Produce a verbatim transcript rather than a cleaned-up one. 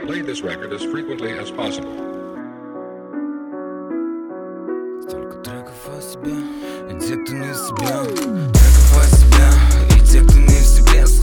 play this record as frequently as possible. Столько треков о себе, и те, кто не в себе. Треков о себе, и те, кто не в себе.